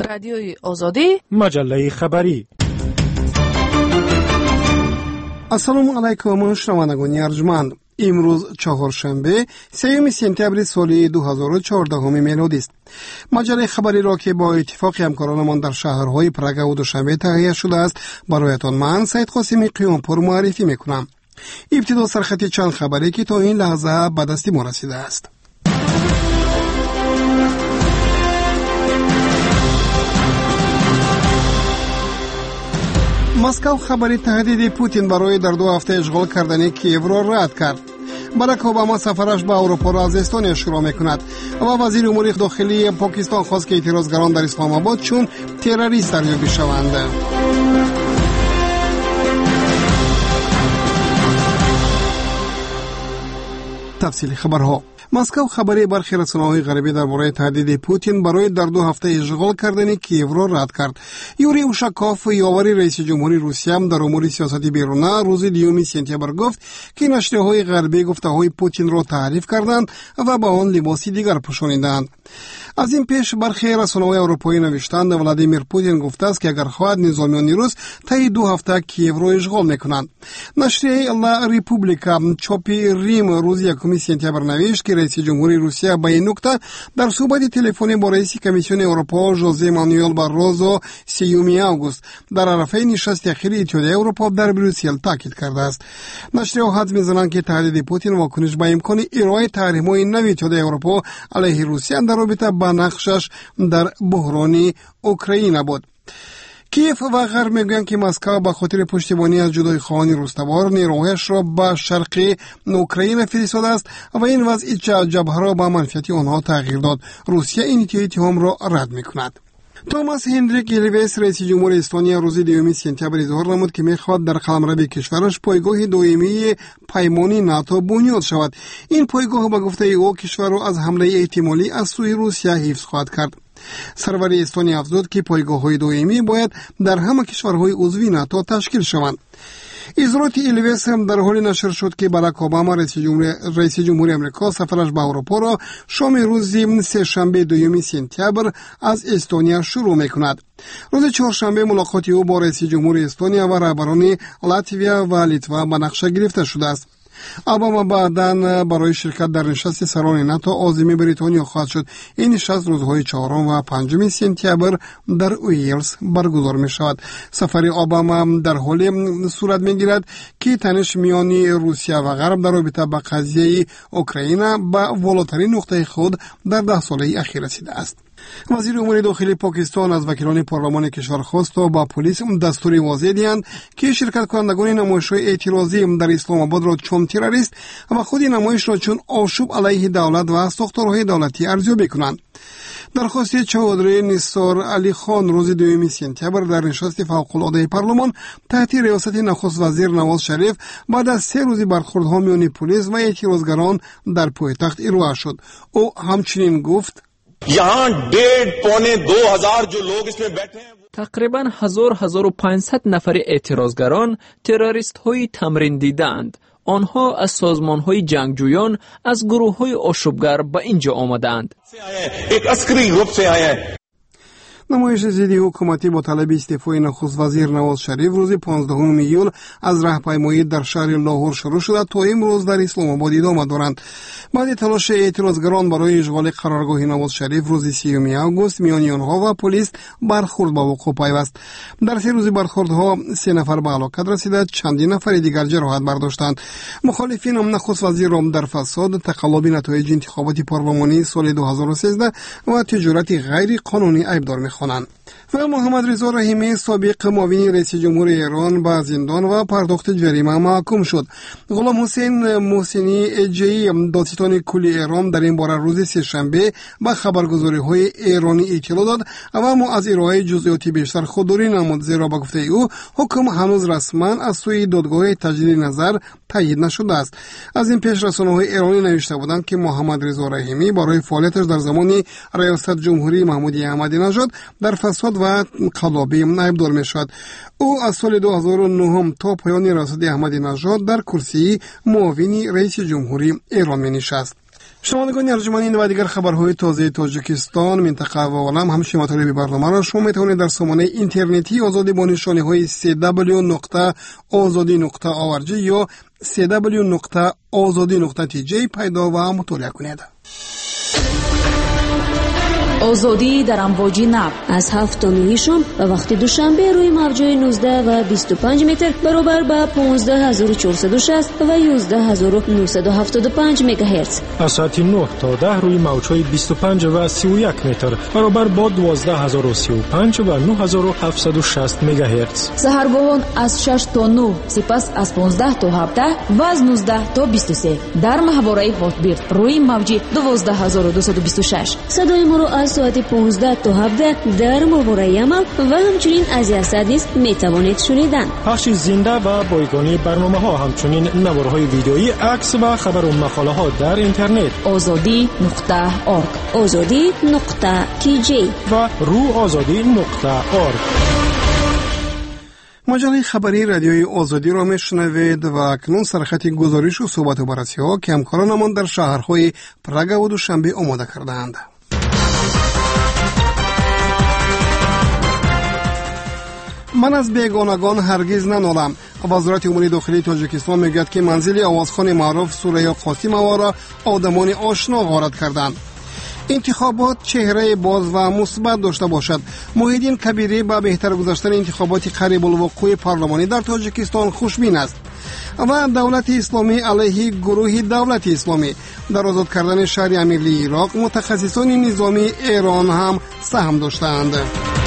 رادیوی آزادی، مجله خبری. السلام علیکم شنوندگان ارجمند. امروز چهارشنبه 3 سپتامبر سال 2014 میلادی است. مجله خبری را که با اتفاق همکارانمان در شهرهای پراگ و دوشنبه تهیه شده است برایتان من سید قاسمی قیامپور معرفی میکنم. ابتدا سرخط چند خبری که تا این لحظه به دست ما رسیده است. مسکو خبری تهدید پوتین برای در 2 هفته اشغال کردن کیف را رد کرد. باراک اوباما سفرش به اروپا را از استونیا شروع میکند و وزیر امور داخلی پاکستان خواست که اعتراضگران در اسلام آباد چون تروریست ارزیابی شوند. تفصیل خبرها. مسکو خبری برخی رسانه‌های غربی درباره تهدید پوتین برای در 2 هفته اشغال کردن کیف را رد کرد. یوری اوشاکوف یاور رئیس جمهوری روسیه در امور سیاسی بیرونه روز 2 سپتامبر گفت که نشریه‌های غربی گفته‌های پوتین را تحریف کردند و با آن لباسی دیگر پوشانیدند. از این پیش برخی رسانه‌های اروپایی نوشتند ولادیمیر پوتین گفته است که اگر خواهد نظامیان روس طی 2 هفته کیف را اشغال میکنند. نشریه لا ریپوبلیکا چاپی ریم روز 1 سپتامبر نوشت که رئیس جمهوری روسیه به این نکته در صحبت تلفنی با رئیس کمیسیون اروپا ژوزه مانوئل باروزو 3 آگوست در عرفه نشست اخیری اتحادیه اروپا در بروسل تاکید کرده است. نشریه حدس می‌زنند که تهدید پوتین واکنش به امکان ارائه تحریم‌های نوی اتحادیه اروپا علیه روسیه در رابطه با نقشش در بحران اوکراین بود. کیف و غرب میگویند که مسکو به خاطر پشتیبانی از جدای خواهان روستوار نیروهایش را به شرق اوکراین فرستاده است و این وضع جبهه را به منفعت آنها تغییر داد. روسیه این اتهام را رد میکند. توماس هندریک ایلیویس رئیس جمهور استونیا روز 2 سپتامبر اظهار نمود که میخواهد در قلمرو کشورش پایگاه دائمی پیمانی ناتو بنیاد شود. این پایگاه به گفته او کشور را از حمله احتمالی از سوی روسیه حفظ خواهد کرد. سرور استونیا افزود که پایگاه‌های دائمی باید در همه کشورهای عضو ناتو تشکیل شوند. اظهارات ایلیویس هم در حالی نشر شد که باراک اوباما رئیس جمهوری آمریکا سفرش به اروپا را شام روز سه‌شنبه 2 سپتامبر از استونیا شروع می‌کند. روز چهارشنبه ملاقات او با رئیس جمهوری استونیا و رهبران لاتویا و لیتوا به نقشه گرفته شده است. اوباما بعداً برای شرکت در نشست سران ناتو عازم بریتانیا خواهد شد. این نشست روزهای 4 و 5 سپتامبر در ویلز برگزار می شود. سفر اوباما در حالی صورت می گیرد که تنش میان روسیه و غرب در رابطه با قضیه اوکراین به والاترین نقطه خود در 10 ساله اخیر رسیده است. وزیر امور داخلی پاکستان از وکیلان پارلمان کشور خواست تا با پلیس دستور واضح دهند که شرکت کنندگان نمایش‌های اعتراضی در اسلام آباد را چون تروریست و خود نمایش را چون آشوب علیه دولت و ساختارهای دولتی ارزیابی کنند. درخواست چودری نثار علی خان روز 2 سپتامبر در نشست فوق‌العاده پارلمان تحت ریاست نخست وزیر نواز شریف بعد از 3 روز برخوردها میان پلیس و اعتراضگران در پایتخت ارائه شد. او همچنین گفت यहाँ 1,500-2,000 जो लोग इसमें बैठे हैं تقریباً 1500 نفر اعتراضگران تروریست های تمرین دیدند. آنها از سازمان های جنگجویان از گروه های آشوبگر به اینجا آمدند. एक अस्करी ग्रुप से आए हैं. نمایش ضد حکومتی با طلب استعفای نخست وزیر نواز شریف روز 15 ایول از راهپیمایی در شهر لاهور شروع شده تا امروز در اسلام آباد ادامه دارند. بعد تلاش اعتراضگران برای اشغال قرارگاه نواز شریف روز 3 آگوست میان آنها و پلیس برخورد به وقوع پیوست. در 3 روز برخوردها 3 نفر به هلاکت رسیده، چندین نفر دیگر جراحت برداشتند. مخالفین نخست وزیر را در فساد، تقلب نتایج انتخابات پارلمانی سال 2013 و تجارت غیر قانونی ایبدار خوانند. و محمد رضا رحیمی سابق معاون رئیس جمهور ایران به زندان و پرداخت جریمه محکوم شد. غلام حسین محسنی اجی دادستان کل ایران در این باره روز سه‌شنبه به خبرگزاری‌های ایرانی اطلاع داد و اما از ارائه جزئیات بیشتر خودداری نمود، زیرا به گفته او حکم هنوز رسما از سوی دادگاه تجدید نظر تایید نشده است. از این پیش رسانه‌های ایرانی نوشته بودند که محمد رضا رحیمی برای فعالیتش در زمان ریاست جمهوری محمودی احمدی نژاد در فساد و قلابی ایبدار می‌شود. او از سال 2009 تا پایان ریاست احمدی نژاد در کرسی معاون رئیس جمهوری ایران می‌نشست. شنوندگان ارجمند و دیگر خبرهای تازه تاجیکستان، منطقه و عالم، همچنین مطالب برنامه را شما میتوانید در سامانه اینترنتی آزادی با نشانه‌های www.azadi.org یا www.azadi.tj پیدا و مطالعه کنید. آزادی در امواج نب از 7 تا 9 شام و وقت دوشنبه روی موج‌های 19 و 25 متر برابر با 15460 و 11975 مگاهرتز. از ساعت 9 تا 10 روی موج‌های 25 و 31 متر برابر با 12035 و 9760 مگاهرتز. سحرگاهان از 6 تا 9، سپس از 15 تا 17 و از 19 تا 23 در محوره هاتبیرد روی موج 12226. صدای ما را از ساعت 15 تا 17 در محوره عمل و همچنین از یاسد نیز میتوانید شنیدن. پخش زنده و بایگانی برنامه ها، همچنین نوارهای ویدئویی، عکس و خبر و مقاله ها در اینترنت azadi.org azadi.tj و روآزادی.org. مجله خبری رادیوی آزادی را میشنوید و اکنون سرخط گزارش و صحبت و بررسی ها که همکارانمان در شهرهای پراگ و دوشنبه آماده کردند. من از بیگانگان هرگز ننالم. وزارت امور داخلی تاجیکستان میگوید که منزل آوازخوان معروف سوریا قاسیمووا را آدمان آشنا غارت کردند. انتخابات چهره باز و مثبت داشته باشد. محیدین کبیری با بهتر گذشتن انتخابات قریب الوقوع پارلمانی در تاجیکستان خوشبین است و دولت اسلامی علیه گروه دولت اسلامی در آزاد کردن شهر امیرلی عراق متخصصان نظامی ایران هم سهم داشتند.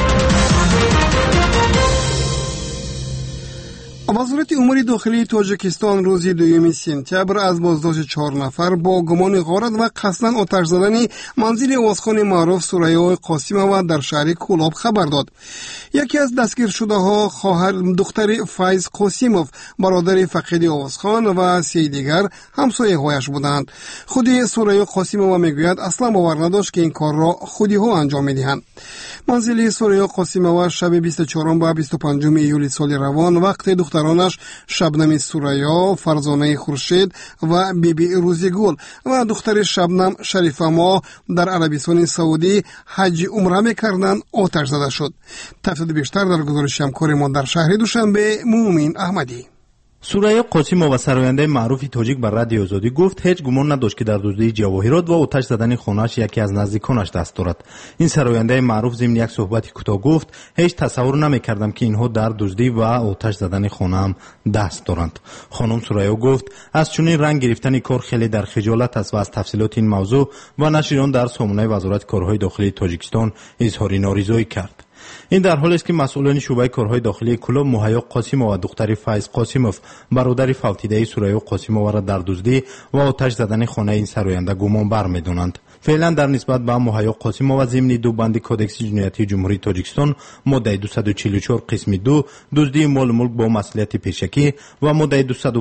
وزارت امور داخلی تاجیکستان روز 2 سپتامبر از بازداشت 4 نفر با گمان غارت و قصداً آتش زدن منزل آوازخوان معروف سوریا قاسیمووا در شهر کولاب خبر داد. یکی از دستگیر شده ها خواهر دختر فایز قاسیموف، برادر فقید آوازخوان و 3 دیگر همسایه هایش بودند. خود سوریا قاسیمووا میگوید اصلا باور نداشت که این کار را خودی ها انجام میدهند. منزل سوریا قاسیمووا شب 24 و 25 ایولی سال روان وقت دخترانش شبنم سوریا، فرزانه خورشید و بیبی روزیگل و دختر شبنم شریفه ما در عربستان سعودی حج عمره میکردند آتش زده شد. تفصیل بیشتر در گزارش همکار ما در شهر دوشنبه مومن احمدی. سوریا قاسیمووا سراینده معروف تاجیک بر رادیو آزادی گفت هیچ گمان نداشت که در دزدی جواهرات و آتش زدن خانه‌اش یکی از نزدیکانش دست دارد. این سراینده معروف ضمن یک صحبت کوتاه گفت هیچ تصور نمی‌کردم که اینها در دزدی و آتش زدن خانه‌ام دست دارند. خانم سوریا گفت از چنین رنگ گرفتن کار خیلی در خجالت است و از تفصیلات این موضوع و نشر آن در سامانه وزارت کارهای داخلی تاجیکستان اظهار نارضایی کرد. این در حالی است که مسئولان شعبه کارهای داخلی کلاب مهیا قاسیمووا و دختر فایز قاسیموف برادر فوتیده سوریا قاسیمووا را در دزدی و آتش زدن خانه این سراینده گمان بر می‌دانند. فعلا در نسبت به مهیا قاسیمووا ضمن 2 بند کدکس جنایتی جمهوری تاجیکستان ماده 244 قسم 2 دزدی مال ملک با مسئولیت پیشکی و ماده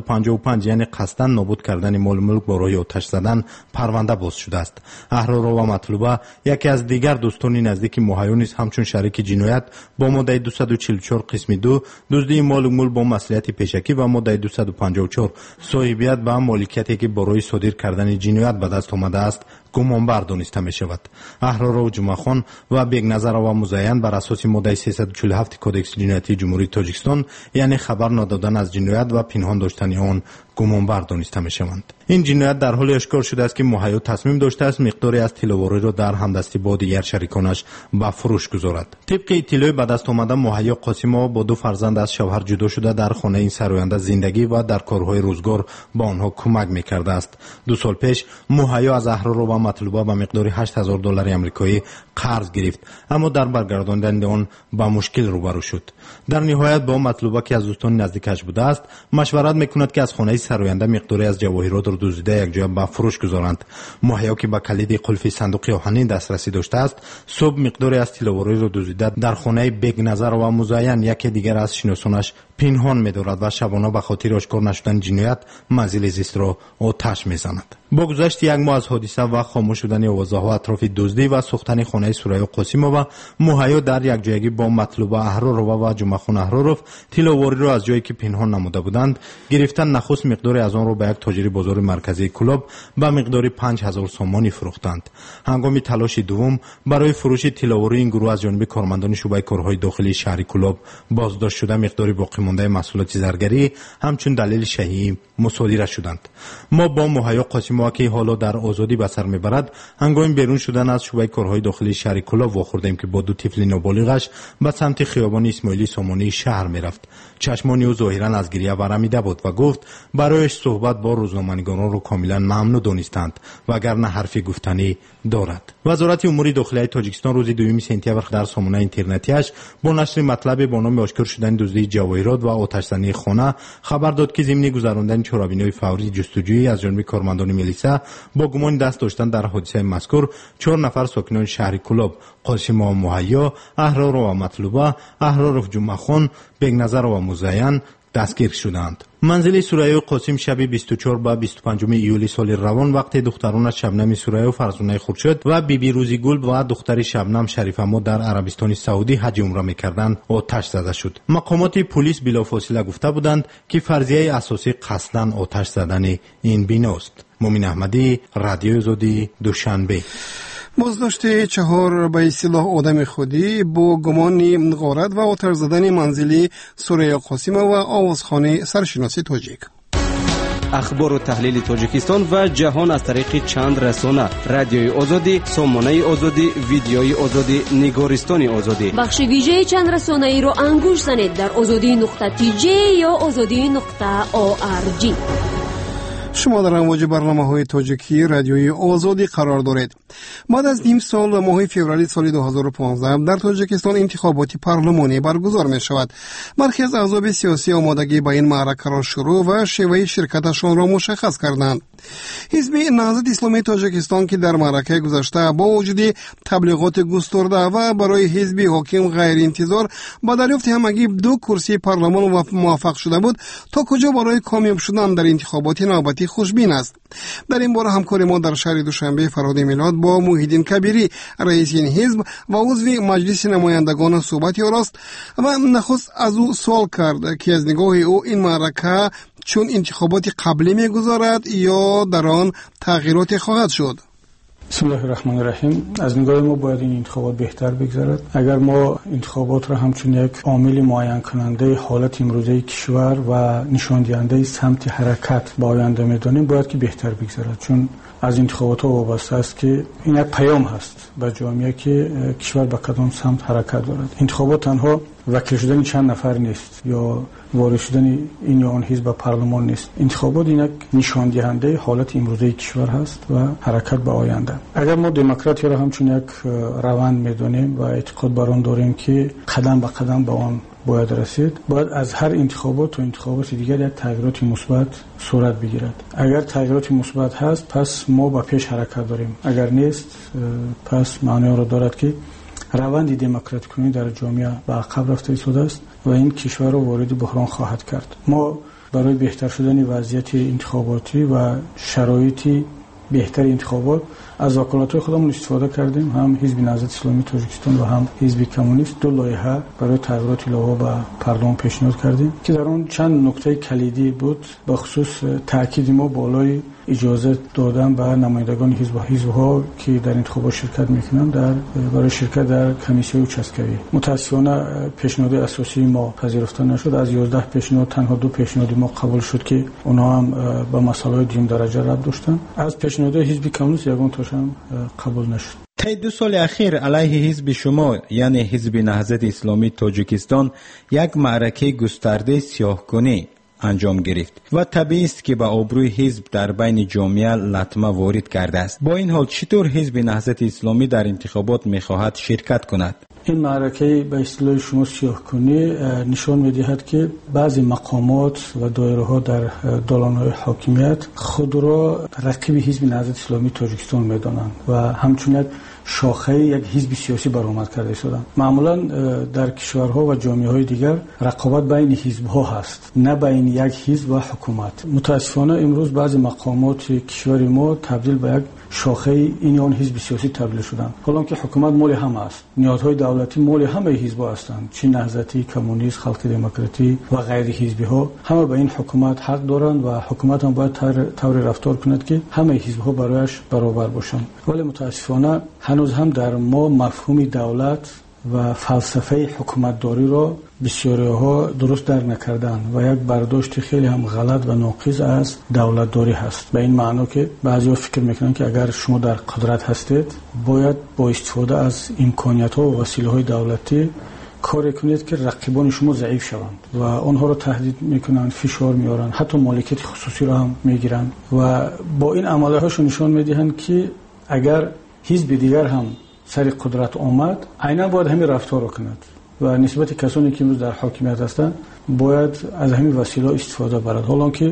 255 یعنی قصداً نابود کردن مال ملک با راه آتش زدن پرونده باز شده است. احرار و مطلوبه یکی از دیگر دوستان نزدیک مهیا نیز همچون شریک جنایت با ماده 244 قسم 2 دزدی مال ملک با مسئولیت پیشکی و ماده 254 صاحبیت به مالکیتی که برای صادر کردن جنایت به دست آمده است گمان بر دانسته می شود. احرار و جمعه خان و بیگ نظر و مزین بر اساس ماده 347 کدکس جنایتی جمهوری تاجیکستان یعنی خبر ندادن از جنایت و پنهان داشتن آن گمان بر دانسته می شوند. این جنایت در حال اشکار شده است که مهیا تصمیم داشته است مقداری از طلاواری را در همدستی با دیگر شریکانش به فروش گذارد. طبق اطلاع به دست آمده مهیا قاسیمووا با 2 فرزند از شوهر جدا شده در خانه این سراینده زندگی و در کارهای روزگار با آنها کمک می‌کرده است. 2 سال پیش مهیا از احرار و مطلوبه به مقدار $8000 آمریکایی قرض گرفت اما در برگرداندن آن با مشکل روبرو شد. در نهایت با مطلوبه که از دوستان نزدیکش بوده است مشورت می‌کند که از خانه سراینده مقداری از جواهرات را دزدیده یک جای به فروش گذارند. مهیا که به کلید قلف صندوق آهنی دسترسی داشته است صبح مقداری از طلاواری را دزدیده در خانه بیگ نظر و مزین یکی دیگر از شناسانش پنهان می‌دارد و شبانه به خاطر آشکار نشدن جنایت منزل زیست را آتش می‌زند. با گذشت 1 ماه از حادثه و خاموش شدن آوازها اطراف دزدی و سوختن خانه خانه سوریا قاسیمова مهیا در یکجایی با مطلوبه احرارova و جمعخان احرارov تیلاواری را از جایی که پنهان نموده بودند گرفتن، نخست مقدار از آن را به یک تاجر بازار مرکزی کلاب به مقدار 5000 سومانی فروختند. هنگام تلاش دوم برای فروش تیلاواری این گروه از جانب کارمندان شعبه کارهای داخلی شهر کلاب بازداشت شده مقدار باقی مانده محصولات زرگری همچون دلیل شیعی مصادره شدند. ما با مهیا قاسیمova که حالا در آزادی به سر میبرد هنگام بیرون شدن از شعبه کارهای داخلی شهر کلاب واخوردیم که با دو طفل نابالغش به سمت خیابان اسماعیلی سامانی شهر میرفت. چشمانی او ظاهرا از گریه برآمیده بود و گفت برایش صحبت با روزنامه‌نگاران را کاملا ممنوع دانستند وگرنه حرفی گفتنی دارد. وزارت امور داخلی تاجیکستان روز 2 سپتامبر در سامانه اینترنتیش با نشر مطلب با نام آشکار شدن دزدی جواهرات و آتش‌زنی خانه خبر داد که ضمن گذراندن چهاربینای فوری جستجویی از جانب کارمندان میلیسا با گمان دست داشتن در حادثه مذکور 4 نفر ساکنان شهر کلاب قاسیمova مهیا، احرارova مطلوبه، احرارov جمعخان، بگنظرova مزین دستگیر شدند. منزل سوریا قاسم شب 24 به 25 ایولی سال روان وقتی دختران شبنم سوریا فرزانه خورشید و بیبی روزی گل و دختر شبنم شریف‌اما در عربستان سعودی حج عمره می‌کردند آتش زده شد. مقامات پلیس بلافاصله گفته بودند که فرضیه اساسی قصداً آتش زدن این بیناست. مومن احمدی، رادیو آزادی، دوشنبه. بازداشت 4 به اصطلاح آدم خودی با گمان غارت و آتش زدن منزلی سوریا قاسیمova و آوازخوان سرشناسی تاجیک. اخبار و تحلیل تاجیکستان و جهان از طریق چند رسانه: رادیوی آزادی، سامانه آزادی، ویدیوی آزادی، نگارستان آزادی. بخش ویژه چند رسانه ای را انگوش زنید در azadi.tj یا azadi.org. شما در امواج برنامه‌های تاجیکی رادیوی آزادی قرار دارید. بعد از نیم سال و ماه فوریه سال 2015 در تاجیکستان انتخابات پارلمانی برگزار می شود. برخی از احزاب سیاسی آمادگی به این معرکه را شروع و شیوه شرکتشان را مشخص کردند. حزب نهضت اسلامی تاجیکستان که در معرکه گذشته با وجود تبلیغات گسترده و برای حزب حاکم غیر انتظار با دریافت همگی 2 کرسی پارلمان موفق شده بود، تا کجا برای کامیاب شدن در انتخابات نوبتی خوشبین است. در این باره همکار ما در شهر دوشنبه فرهاد میلاد با موحیدین کبیری رئیس این حزب و عضو مجلس نمایندگان صحبتی آراست و نخست از او سوال کرد که از نگاه او این معرکه چون انتخابات قبلی میگذارد یا در آن تغییرات خواهد شد. بسم الله الرحمن الرحیم. از نگاه ما باید این انتخابات بهتر بگذرد. اگر ما انتخابات را همچون یک عامل معین کننده حالت امروزه کشور و نشان دهنده سمت حرکت به آینده می‌دانیم، باید که بهتر بگذرد، چون از انتخابات ها وابسته است که این یک پیام هست به جامعه که کشور به کدام سمت حرکت دارد. انتخابات تنها وکیل شدن چند نفر نیست یا وارد شدن این یا آن حزب به پارلمان نیست. انتخابات این یک نشان دهنده حالت امروزه کشور هست و حرکت به آینده. اگر ما دموکراسی را همچون یک روند می‌دانیم و اعتقاد بر آن داریم که قدم به قدم به آن باید رسید، باید از هر انتخابات و انتخابات دیگر یک تغییرات مثبت صورت بگیرد. اگر تغییرات مثبت هست پس ما با پیش حرکت داریم، اگر نیست پس معنی را دارد که روند دموکراتیک کنی در جامعه به عقب رفته ایستاده است و این کشور را وارد بحران خواهد کرد. ما برای بهتر شدن وضعیت انتخاباتی و شرایط بهتر انتخابات از وکالت‌های خودمون استفاده کردیم. هم حزب نهضت اسلامی تاجیکستان و هم حزب کمونیست 2 لایحه برای تغییرات لایحه به پارلمان پیشنهاد کردیم که در اون چند نکته کلیدی بود. به خصوص تاکید ما بالای اجازه دادن به نمایندگان حزب‌ها که در انتخابات شرکت می‌کنند برای شرکت در کمیسیون اوچسکوی. متأسفانه پیشنهاد اساسی ما پذیرفته نشد. از 11 پیشنهاد تنها 2 پیشنهاد ما قبول شد که اونها هم به مسائل دوم درجه ربط داشتن. از پیشنهاد حزب کمونیست یگان تاش هم قبول نشد. طی 2 سال اخیر علیه حزب شما یعنی حزب نهضت اسلامی تاجیکستان یک معرکه گسترده سیاه‌کنی انجام گرفت و طبیعی است که به آبروی حزب در بین جامعه لطمه وارد کرده است. با این حال چطور حزب نهضت اسلامی در انتخابات می‌خواهد شرکت کند؟ این معرکه به اصطلاح شما سیاه‌کنی نشان می‌دهد که بعضی مقامات و دایره‌ها در دالان‌های حاکمیت خود را رقیب حزب نهضت اسلامی تاجیکستان می‌دانند و همچنین شاخه یک حزب سیاسی برآمد کرده شدند. معمولا در کشورها و جامعه‌های دیگر رقابت بین حزب‌ها هست، نه بین یک حزب و حکومت. متاسفانه امروز بعضی مقامات کشور ما تبدیل به یک شاخه این آن حزب سیاسی تبدیل شدند. حالا که حکومت مال همه است، نیازهای دولتی مال همه حزب‌ها هستند، چه نهضتی، کمونیست، خلق دموکراتی و غیر حزبی‌ها، همه به این حکومت حق دارند و حکومت هم باید طوری رفتار کند که همه حزب‌ها برایش برابر باشند. ولی متاسفانه هنوز هم در ما مفهوم دولت و فلسفه حکومتداری را بسیاری‌ها درست درک نکردند و یک برداشت خیلی هم غلط و ناقص از دولتداری هست. به این معنی که بعضی‌ها فکر می‌کنند که اگر شما در قدرت هستید باید با استفاده از امکانیت‌ها و وسیله‌های دولتی کاری کنید که رقیبان شما ضعیف شوند و آنها را تهدید میکنند، فشار میارند، حتی مالکیت خصوصی را هم میگیرند و با این عملیاتشون نشان میدهند که اگر حزب دیگر هم سر قدرت آمد عیناً باید همین رفتار را کند و نسبت کسانی که امروز در حاکمیت هستند باید از همین وسیله استفاده برد. حالا که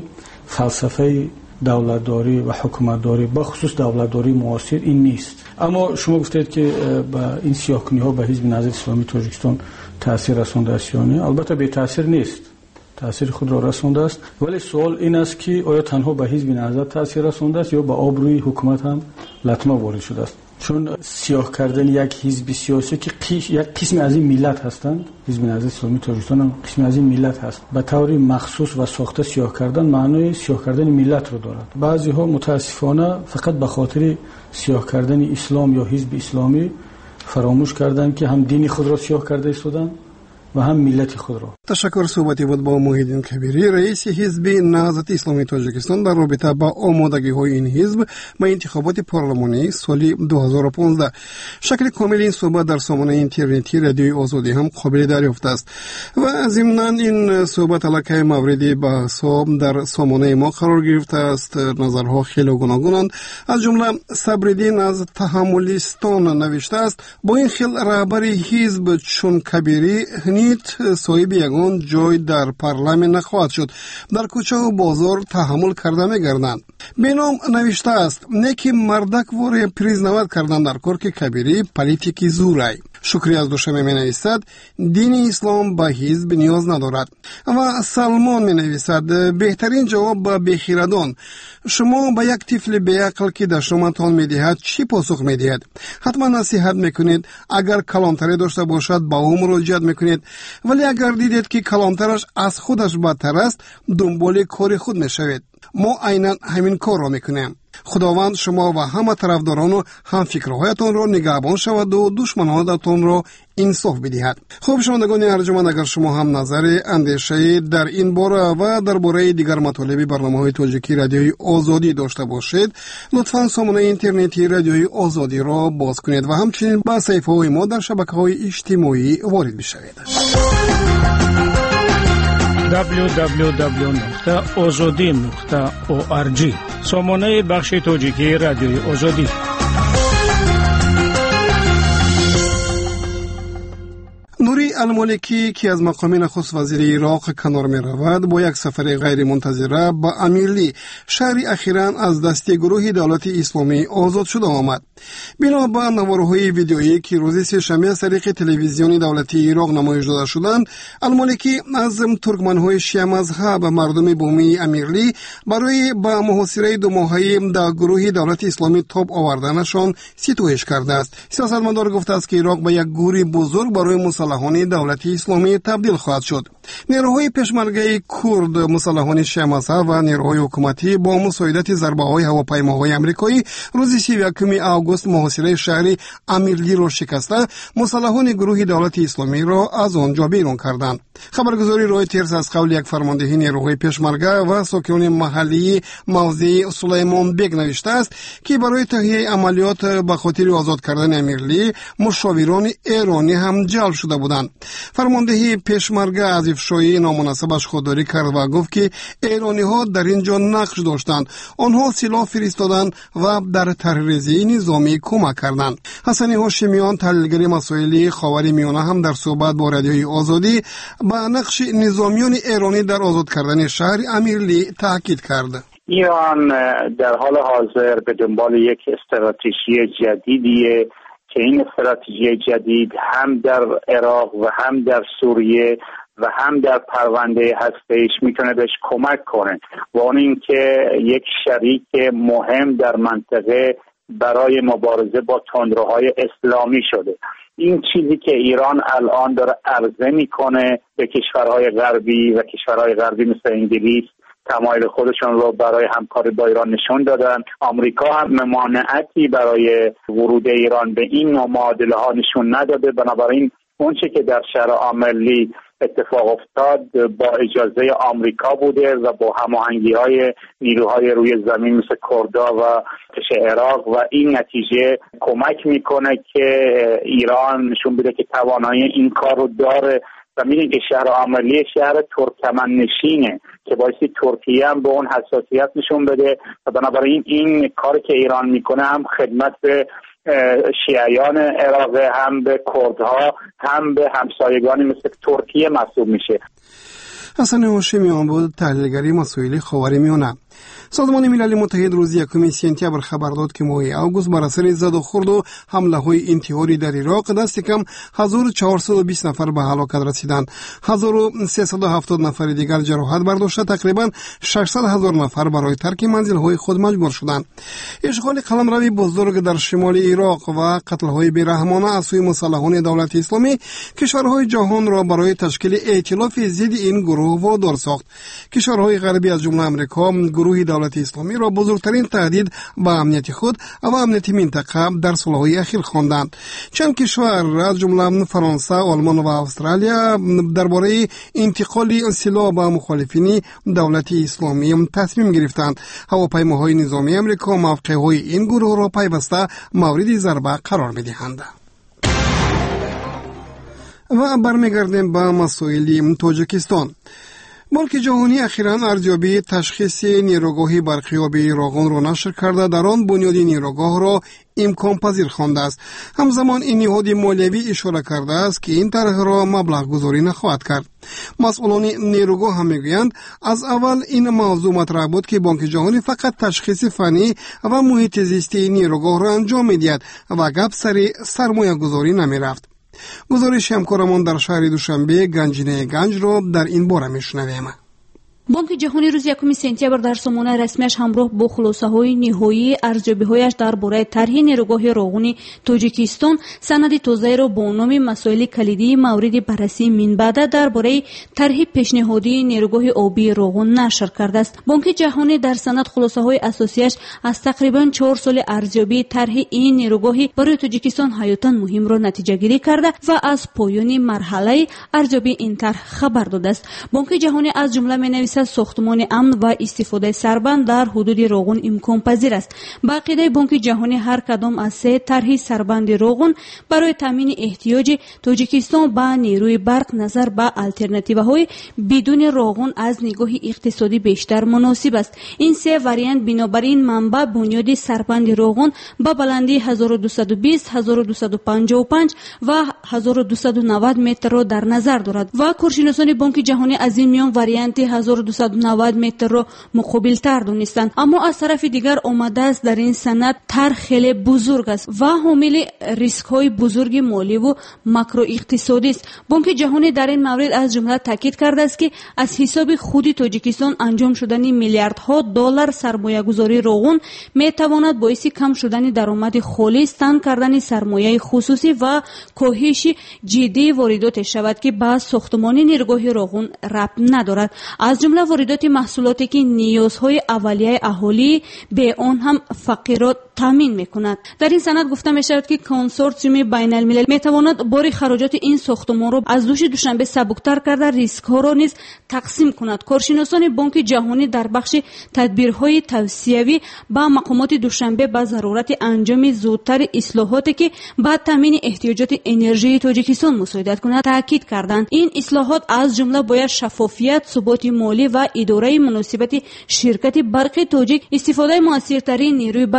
فلسفه دولتداری و حکومتداری با خصوص دولتداری معاصر این نیست. اما شما گفتید که با این سیاه‌کنی‌ها به حزب نهضت اسلامی تاجیکستان تاثیر رسانده است یا نه؟ البته به تاثیر نیست، تاثیر خود را رسانده است، ولی سوال این است که آیا تنها به حزب نهضت تاثیر رسانده است یا به آبروی حکومت هم لطمه وارد شده است؟ چون سیاه کردن یک حزب سیاسی که یک قسم از این ملت هستند، حزب نهضت اسلامی تاجیکستان هم قسم از این ملت هست، به طور مخصوص و ساخته سیاه کردن معنای سیاه کردن ملت رو دارد. بعضی ها متاسفانه فقط به خاطر سیاه کردن اسلام یا حزب اسلامی فراموش کردن که هم دین خود را سیاه کرده ایستادند و هم ملت خود را. تشکر. صحبتی بود با محیدین کبیری، رئیس حزب نهضت اسلامی تاجیکستان در رابطه با آمادگی‌های این حزب به انتخابات پارلمانی سال 2015. شکل کامل این صحبت در سامانه اینترنتی رادیوی آزادی هم قابل دریافت است و ضمناً این صحبت علیه موردی بحث‌ها در سامانه ما قرار گرفته است. نظرها خیلی گوناگونند. از جمله صبرالدین از تحملیستان نوشته است: با این خیل رهبر حزب چون کبیری صاحب یگان جای در پارلمان نخواهد شد، در کوچه و بازار تحمل کرده می‌گردند. بینام نوشته است: نیکی مردک وره پریزنواد کردن در کار که کبیری پلیتیکی زورای. شکری از دوشنبه می نویسد: دین اسلام به حزب نیاز ندارد. و سلمان می نویسد: بهترین جواب به بخیردان، شما به یک طفل بیعقل که در شما تان می دهد چی پاسخ می دهد؟ حتما نصیحت می کنید. اگر کلانتری داشته باشد با او مراجعت می کنید، ولی اگر دیدید که کلانترش از خودش بدتر است دنبال کار خود می شوید. ما عیناً همین کار را می کنیم. خداوند شما و همه طرفداران و هم فکرهایتان را نگهبان شود و دشمنانتان را انصاف بدهد. خوب شنوندگان ارجمند، اگر شما هم نظر اندیشه در این باره و درباره دیگر مطالب برنامه‌های تاجیکی رادیوی آزادی داشته باشید، لطفاً سامانه اینترنتی رادیوی آزادی را باز کنید و همچنین به صفحه‌های ما در شبکه‌های اجتماعی وارد بشوید. www.azadi.org سامانه بخش تاجیکی رادیوی آزادی. نوری المالکی که از مقام نخست وزیر عراق کنار می رود با یک سفر غیر منتظره به امیرلی، شهری اخیراً از دست گروه دولت اسلامی آزاد شده آمد. بنا به نوارهای ویدیویی که روز سه‌شنبه از طریق تلویزیون دولتی عراق نمایش داده شدند، المالکی از ترکمن‌های شیعه مذهب مردم بومی امیرلی برای به محاصره 2 ماهه در گروه دولت اسلامی تاب آوردنشان ستایش کرده است. سیاستمدار گفته است که عراق به یک گوری بزرگ برای مسلحان دولت اسلامی تبدیل خواهد شد. نیروهای پشمرگه کرد، مسلحان شیعه مذهب و نیروهای حکومتی با مساعدت ضربه‌های هواپیماهای آمریکایی روز 31 آگوست محاصره شهر امیرلی را شکسته مسلحان گروه دولت اسلامی را از آنجا بیرون کردند. خبرگزاری رویترز از قول یک فرمانده نیروهای پشمرگه و ساکنان محلی موضع سلیمان بیگ نوشته است که برای تهیه عملیات به خاطر آزاد کردن امیرلی مشاوران ایرانی هم جلب شده بودند. فرمانده پشمرگه از افشای نامناسبش خودداری کرد و گفت که ایرانی ها در اینجا نقش داشتند. آنها سلاح فرستادند و در طرح‌ریزی نظامی کمک کردند. حسنی هاشمیان، تحلیلگر مسائل خاورمیانه، هم در صحبت با رادیوی آزادی به نقش نظامیان ایرانی در آزاد کردن شهر امیرلی تاکید کرد. ایران در حال حاضر به دنبال یک استراتژی جدیدیه که این استراتژی جدید هم در عراق و هم در سوریه و هم در پرونده هسته‌ایش میتونه بهش کمک کنه و اون این که یک شریک مهم در منطقه برای مبارزه با تندروهای اسلامی شده. این چیزی که ایران الان داره عرضه میکنه به کشورهای غربی و کشورهای غربی مثل انگلیس تمایل خودشون رو برای همکاری با ایران نشون دادن. آمریکا هم ممانعتی برای ورود ایران به این نوع معادله ها نشون نداده. بنابراین اون چه که در شورای ملی اتفاق افتاد با اجازه آمریکا بوده و با هماهنگی‌های نیروهای روی زمین مثل کردها و عراق و این نتیجه کمک میکنه که ایران نشون بده که توانایی این کار رو داره و میدونی که شهر عملی شهر ترکمن نشینه که باعثی ترکیه هم به اون حساسیت نشون بده و بنابراین این کاری که ایران میکنه هم خدمت به شیعیان عراق هم به کردها هم به همسایگانی مثل ترکیه محسوب میشه. حسن هاشمیان بود، تحلیلگری مسائل خاورمیانه. سازمان ملل متحد روز 1 سپتامبر خبر داد که ماه اوگوست بر اثر زد و خورد و حمله‌های انتحاری در عراق دست کم 1420 نفر به هلاکت رسیدند. 1370 نفر دیگر جراحت برداشته، تقریبا 600,000 نفر برای ترک منزل‌های خود مجبور شدند. اشغال قلمروی بزرگ در شمال عراق و قتل‌های بی‌رحمانه از سوی مسلحان دولت اسلامی کشورهای جهان را برای تشکیل ائتلاف ضد این گروه وادار ساخت. کشورهای غربی از جمله آمریکا گروه دولت اسلامی را بزرگترین تهدید به امنیت خود و امنیت منطقه در سالهای اخیر خواندند. چند کشور از جمله فرانسه، آلمان و استرالیا درباره انتقال سلاح به مخالفین دولت اسلامی تصمیم گرفتند. هواپیماهای نظامی آمریکا موقعهای این گروه را پیوسته مورد ضربه قرار می‌دهند. و برمیگردیم به مسائل تاجیکستان. بانک جهانی اخیراً ارزیابی تشخیص نیروگاه برقیابی راغون را نشر کرده، در آن بنیادی نیروگاه را امکان پذیر خوانده است. همزمان این نهاد مالیوی اشاره کرده است که این طرح را مبلغ گذاری نخواهد کرد. مسئولان نیروگاه هم میگویند از اول این موضوع مطرح بود که بانک جهانی فقط تشخیص فنی و محیط زیستی نیروگاه را انجام میدهد و گپ سر سرمایه گذاری نمیرفت. گزارش همکارمان در شهر دوشنبه گنجینه گنج را در این باره میشنویم. بانک جهانی روز 1 سپتامبر در سامانه رسمیش همراه با خلاصه‌های نهایی ارزیابی‌هایش درباره طرح نیروگاه راغون تاجیکستان سند تازه را با نام مسائل کلیدی مورد بررسی منبعد درباره طرح پیشنهادی نیروگاه آبی راغون نشر کرده است. بانک جهانی در سند خلاصه‌های اساسیش از تقریباً 4 سال ارزیابی طرح این نیروگاه برای تاجیکستان حیاتاً مهم را نتیجه گیری کرده و از پایان مرحله ارزیابی این طرح خبر داده است. بانک جهانی از جمله می‌نویسد ساختمان امن و استفاده سربند در حدود راغون امکان پذیر است. با عقیده بانک جهانی هر کدام از 3 طرح سربند راغون برای تامین احتیاج تاجیکستان به نیروی برق نظر به الटरनेटिवهای بدون راغون از نگاه اقتصادی بیشتر مناسب است. این 3 واریانت بنابراین منبع بنیاد سربند راغون با بلندی 1220 1255 و 1290 متر را در نظر دارد و کارشناسان بانک جهانی از این میان واریانت 1290 متر را مقابل تر دانستند. اما از طرف دیگر آمده است در این سند طرح خیلی بزرگ است و حامل ریسک های بزرگ مالی و ماکرو اقتصادی است. بانک جهانی در این مورد از جمله تاکید کرده است که از حساب خود تاجیکستان انجام شدن میلیاردها دلار سرمایه گذاری راغون می تواند باعث کم شدن درآمد خالص، تنگ کردن سرمایه خصوصی و کاهش جدی واردات شود که به ساختمان نیروگاه راغون ربط ندارد. از جمله واردات محصولاتی که نیازهای اولیه اهالی به آن هم فقیرات تامین میکند. در این سند گفته می شود که کنسورسیوم بین الملل می تواند بار خراجات این ساختمان را از دوشنبه سبکتر کرده ریسک ها را نیز تقسیم کند. کارشناسان بانک جهانی در بخش تدبیرهای توسعوی با مقامات دوشنبه به ضرورت انجام زودتر اصلاحاتی که با تامین احتیاجات انرژی تاجیکستان مساعدت کند تاکید کردند. این اصلاحات از جمله باید شفافیت، ثبات مالی و اداره مناسبت شرکت برق تاجیک، استفاده موثرترین نیروی برق از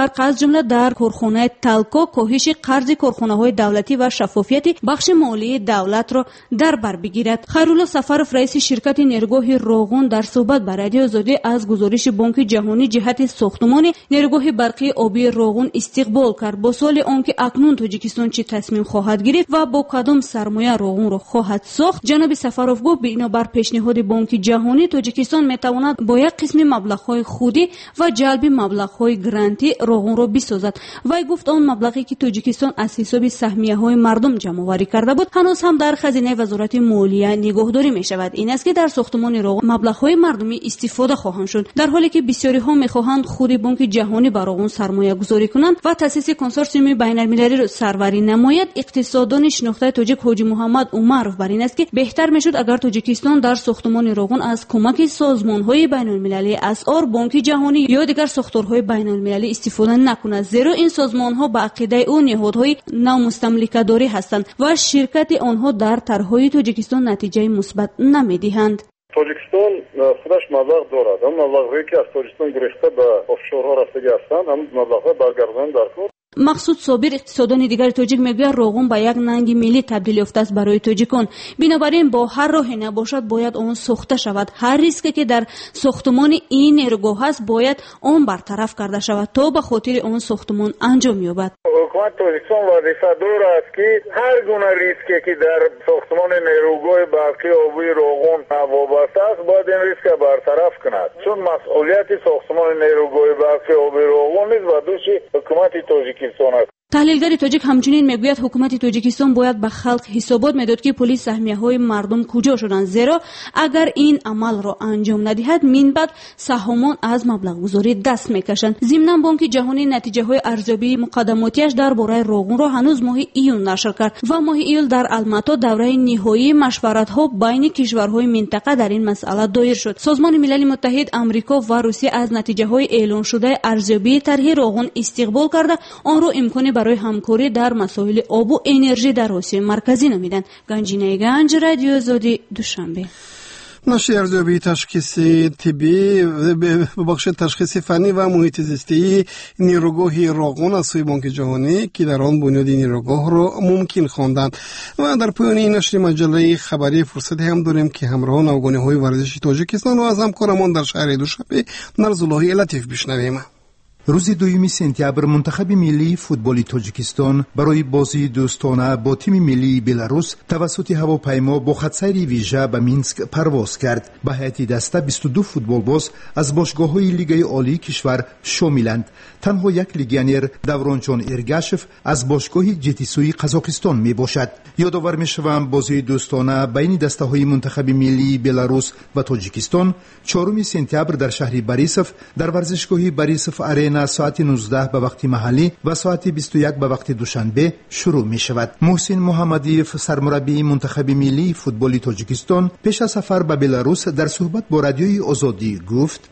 جمله در کارخانه تالکو کاهش قرض کارخانه‌های دولتی و شفافیت بخش مالی دولت را در بر بگیرد. خیرالله سفرов رئیس شرکت نیروگاه روغن در صحبت با رادیو آزادی از گزارش بانک جهانی جهت ساختمان نیروگاه برقی آبی روغن استقبال کرد. با سوال آنکه اکنون تاجیکستان چه تصمیم خواهد گرفت و با کدام سرمایه روغن را خواهد ساخت، جناب سفرов گفت بنابر پیشنهاد بانک جهانی تاجیکستان میتواند با یک قسم مبلغ‌های خودی و جلب مبلغ‌های گرانتی روغن را بسازد. وی گفت آن مبلغی که تاجیکستان از حساب سهمیه‌های مردم جمع‌آوری کرده بود هنوز هم در خزینه وزارت مالیه نگهداری می‌شود. این است که در ساختمان روغن مبلغ‌های مردمی استفاده خواهند شد، در حالی که بسیاری ها می‌خواهند خود بانک جهانی بر روغن سرمایه‌گذاری کنند و تأسیس کنسورسیوم بین‌المللی را سروری نماید. اقتصاددان شناخته تاجیک حاجی محمد عمرov بر این است که بهتر می‌شد اگر تاجیکستان در ساختمان روغن از کمک سازمان‌های بین‌المللی اسعار، بانک جهانی یا دیگر ساختارهای بین‌المللی استفاده نکند، زیرا این سازمان‌ها به عقیده او نهادهای نامستملکه‌داری هستند و شرکت آنها در طرح‌های تاجیکستان نتیجه مثبت نمی‌دهند. تاجیکستان خودش مبلغ دارد. اما مبلغی که از تاجیکستان گرفته به آفشورها رفتگی هستند، هم مبلغ‌ها برگرداندن در کار. مقصود صابر اقتصاددان دیگر تاجیک میگوید روغن به یک ننگ ملی تبدیل یافته است برای تاجیکان. بنابراین با هر راهی نباشد باید آن ساخته شود. هر ریسکی که در ساختمان این نیروگاه است باید آن برطرف کرده شود تا به خاطر آن ساختمان انجام یابد. حکومت تاجیکستان وظیفه دارد است که هر گونه ریسکی که در ساختمان نیروگاه برقی آبی روغن وابسته است باید این ریسک برطرف کند، چون مسئولیت ساختمان نیروگاه برقی آبی روغن نیست و دوش حکومت تاجیکستان. تحلیلگر تاجیک همچنین میگوید حکومت تاجیکستان باید به خلق حسابات میداد که پول سهمیه‌های مردم کجا شدند، زیرا اگر این عمل را انجام ندهد من بعد سهامان از مبلغ گذاری دست میکشند. ضمناً بانک جهانی نتیجه‌های ارزیابی مقدماتیش درباره روغن را هنوز ماه ایون نشر کرد و ماه ایول در الماتا دوره نهایی مشورت‌ها بین کشورهای منطقه در این مسئله دایر شد. سازمان ملل متحد، آمریکا و روسیه از نتیجه‌های اعلان شده ارزیابی طرح روغن استقبال کرده آن را امکان برای همکاری در مسائل آب و انرژی در آسیا مرکزی نمیدن. گنجینه گنج، رادیو آزادی، دوشنبه. نشر ارزیابی تشخیص طبی بخش تشخیص فنی و محیط زیستی نیروگاه روغن از سوی بانک جهانی که در آن بنیاد نیروگاه را ممکن خواندند. و در پایان این نشر مجله خبری فرصتی هم داریم که همراهان افغانی‌های ورزشی تاجیکستان و از همکارمان در شهر دوشنبه نرزاللهی لطیف بشنویم. روز 2 سپتامبر منتخب ملی فوتبال تاجیکستان برای بازی دوستانه با تیم ملی بلاروس توسط هواپیما با خطسیر ویژه به مینسک پرواز کرد. به هیئت دسته 22 فوتبالباز از باشگاه‌های لیگ عالی کشور شاملند. تنها یک لیگیونر دورانجان ارگاشف از باشگاه جتیسوی قزاقستان میباشد. یادآور میشوم بازی دوستانه بین دسته‌های منتخب ملی بلاروس و تاجیکستان 4 سپتامبر در شهر باریسف در ورزشگاه باریسف آرینا ساعت 19 به وقت محلی و ساعت 21 به وقت دوشنبه شروع می شود. محسن محمدیف سرمربی منتخب ملی فوتبال تاجیکستان پیش از سفر به بلاروس در صحبت با رادیوی آزادی گفت: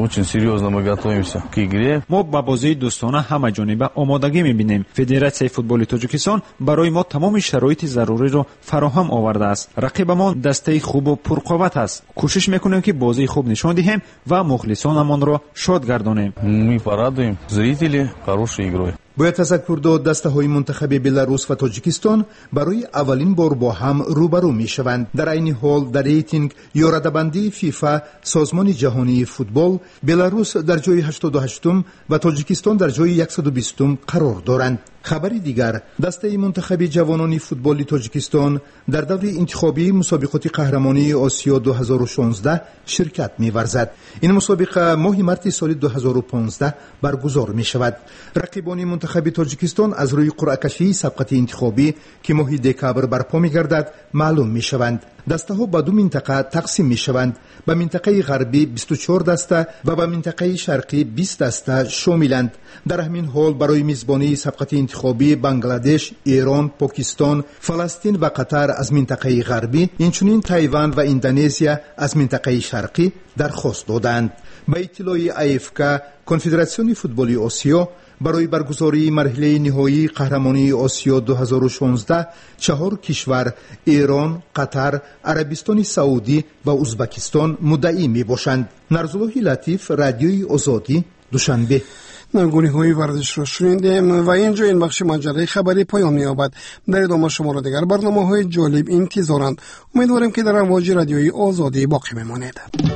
ما با بازی دوستانه همه جانبه آمادگی می‌بینیم. فدراسیون فوتبال تاجیکستان برای ما تمام شرایط ضروری را فراهم آورده است. رقیبمان دسته خوب و پرقوت است. کوشش می‌کنیم که بازی خوب نشان دهیم و مخلصانمان را شاد گردانیم. зрители хорошей игрой. باید تذکر داد دسته‌های منتخب بلاروس و تاجیکستان برای اولین بار با هم روبرو می‌شوند. در این حال در ریتینگ یا رده‌بندی فیفا سازمان جهانی فوتبال بلاروس در جای 88م و تاجیکستان در جای 120م قرار دارند. خبر دیگر، دسته منتخب جوانان فوتبال تاجیکستان در دور انتخابی مسابقات قهرمانی آسیا 2016 شرکت می‌ورزد. این مسابقه ماه مارس سال 2015 برگزار می‌شود. رقیبان منتخب تاجیکستان از روی قرعه‌کشی سبقت انتخابی که ماه دکامبر برپا می‌گردد معلوم می‌شوند. دسته‌ها به دو منطقه تقسیم می‌شوند. به منطقه غربی 24 دسته و به منطقه شرقی 20 دسته شاملند. در همین حال برای میزبانی سبقت انتخابی بنگلادش، ایران، پاکستان، فلسطین و قطر از منطقه غربی، اینچنین تایوان و اندونزیا از منطقه شرقی درخواست دادند. به اطلاع AFK، کنفدراسیون فوتبال آسیا برای برگزاری مرحله نهایی قهرمانی آسیا 2016 4 کشور ایران، قطر، عربستان سعودی و ازبکستان مدعی می باشند. نرزاللهی لطیف، رادیوی آزادی، دوشنبه. گونه‌های ورزش را شنیدیم و اینجا این بخش مجله خبری پایان می‌یابد. در ادامه شما را دیگر برنامه‌های جالب انتظارند. امیدواریم که در امواج رادیوی آزادی باقی بمانید.